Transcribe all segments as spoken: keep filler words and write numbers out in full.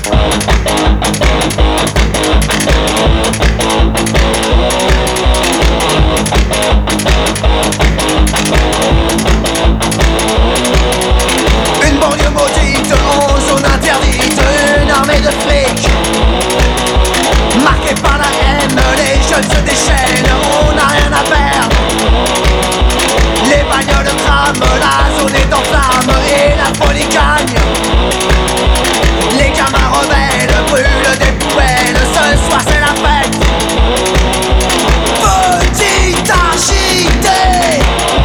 Une banlieue maudite, en zone interdite, une armée de flics marquée par la haine, les jeunes se déchaînent, on n'a rien à perdre. Les bagnoles crament, la zone est en flammes et la folie gagne. Les gamins rebelles brûlent des poubelles, ce soir c'est la fête. Petite architecte,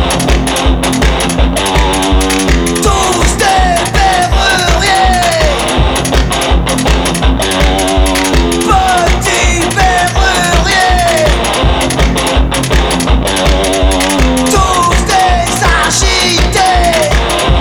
tous des verruriers. Petits verruriers, tous des architectes.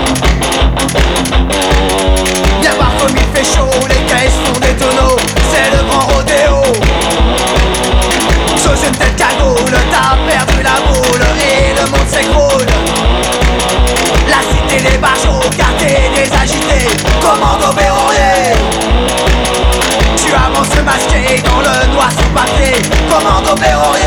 Viens voir comme il fait chaud, les caisses font des tonneaux, c'est le grand rodéo. Sous une tête cagoule, t'as perdu la boule et le monde s'écroule. La cité des barjots, quartier des agités, commando verrouillé. Tu avances masqué dans le noir sous papier, commando verrouillé.